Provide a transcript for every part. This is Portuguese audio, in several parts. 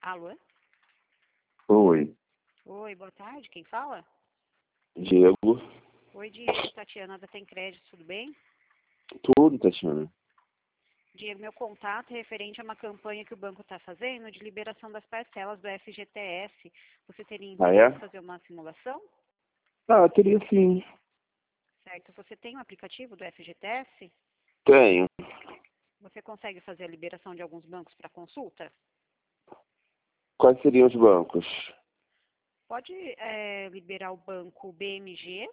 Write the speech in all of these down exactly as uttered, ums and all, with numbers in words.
Alô? Oi, Oi, boa tarde. Quem fala? Diego. Oi, Diego. Tatiana da Tem Crédito, tudo bem? Tudo, Tatiana. Diego, meu contato é referente a uma campanha que o banco está fazendo de liberação das parcelas do F G T S. Você teria Ah, interesse é? em fazer uma simulação? Ah, teria sim. Certo. Você tem um aplicativo do F G T S? Tenho. Você consegue fazer a liberação de alguns bancos para consulta? Quais seriam os bancos? Pode é, liberar o banco B M G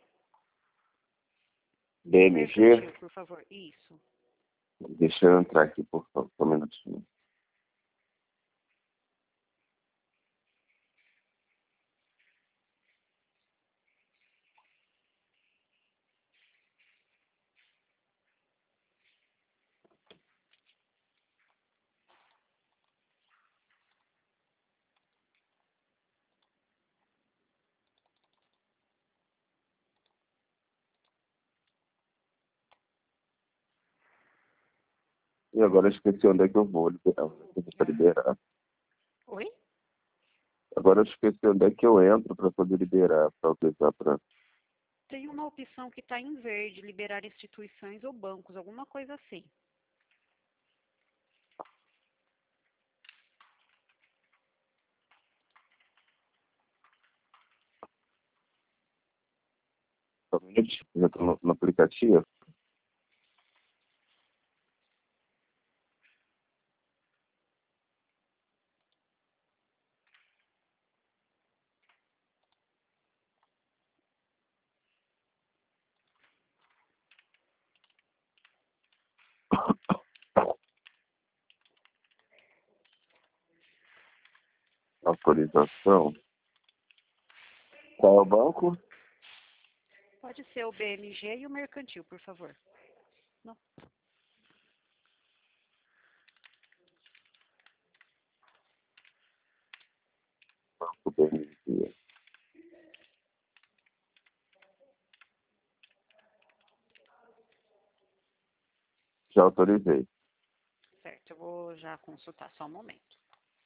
e o B M G? Mercantil, por favor. Isso. Deixa eu entrar aqui, por favor, só um minutinho. E agora eu esqueci onde é que eu vou liberar. Para liberar. Oi? Agora eu esqueci onde é que eu entro para poder liberar, para utilizar para... Tem uma opção que está em verde, liberar instituições ou bancos, alguma coisa assim. Só um minutinho, já estou no, no aplicativo. Autorização. Qual é o banco? Pode ser o B M G e o Mercantil, por favor. Não. Banco B M G. Já autorizei. Certo, eu vou já consultar só um momento.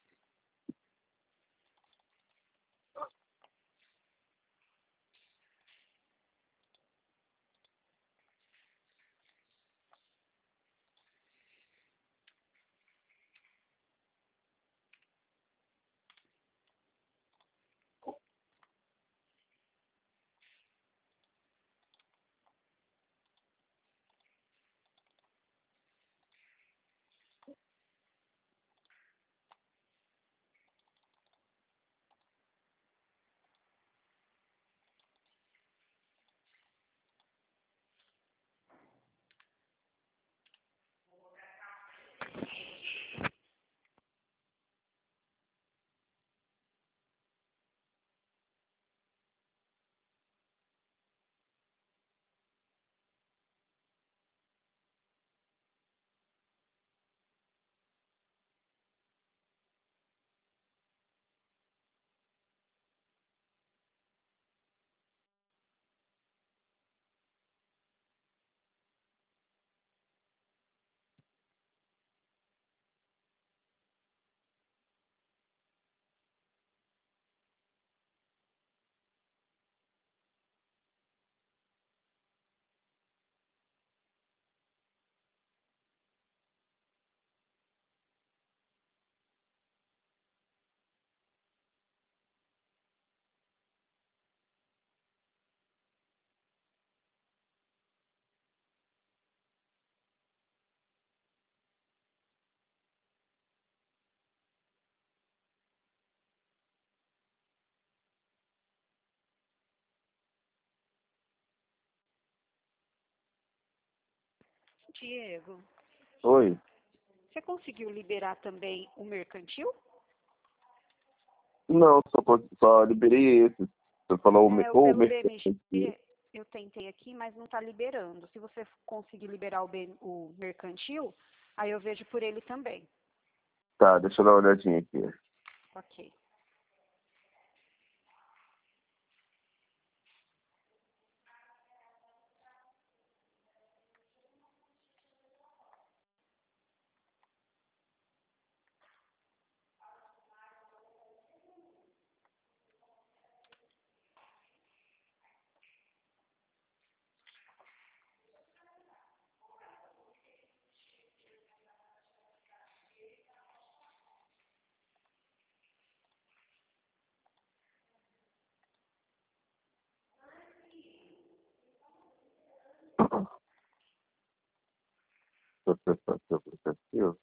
Diego, Oi. você conseguiu liberar também o Mercantil? Não, só, pode- só liberei esse. Você falou o, me- É, o- ou o pelo B M Mercantil. G, eu tentei aqui, mas não está liberando. Se você conseguir liberar o, B- o Mercantil, aí eu vejo por ele também. Tá, deixa eu dar uma olhadinha aqui. Ok. acessar seu aplicativo.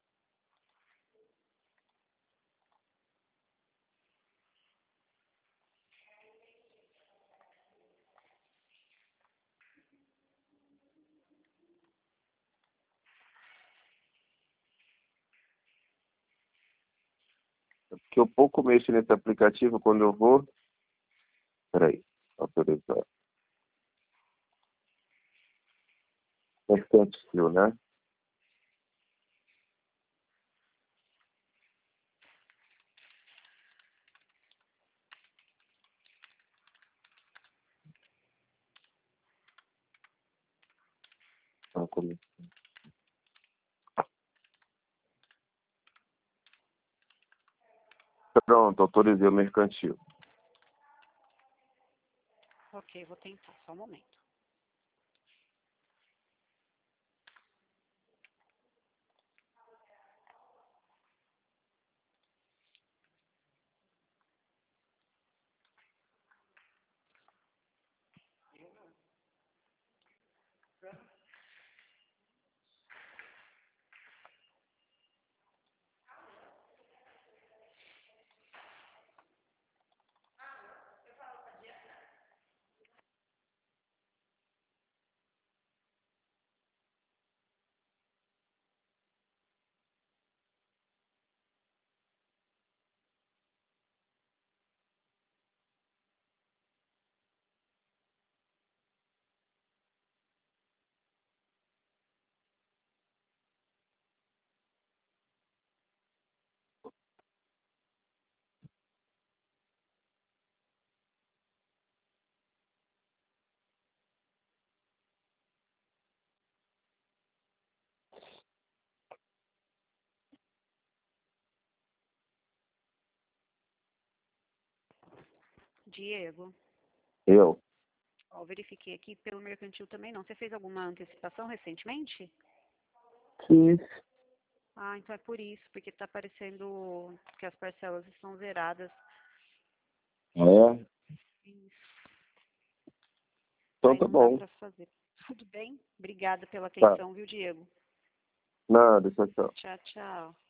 Porque eu pouco mexo nesse aplicativo quando eu vou... Peraí, autorizar. Mercantil, né? Então, como- Pronto, autorizei o mercantil. Ok, vou tentar, só um momento. Diego, Eu? ó, verifiquei aqui pelo mercantil também não. Você fez alguma antecipação recentemente? Fiz. Ah, então é por isso, porque está aparecendo que as parcelas estão zeradas. É? Isso. Então Aí tá não dá bom. para fazer. Tudo bem? Obrigada pela Tá. atenção, viu, Diego? Nada, tchau, tchau. Tchau, tchau.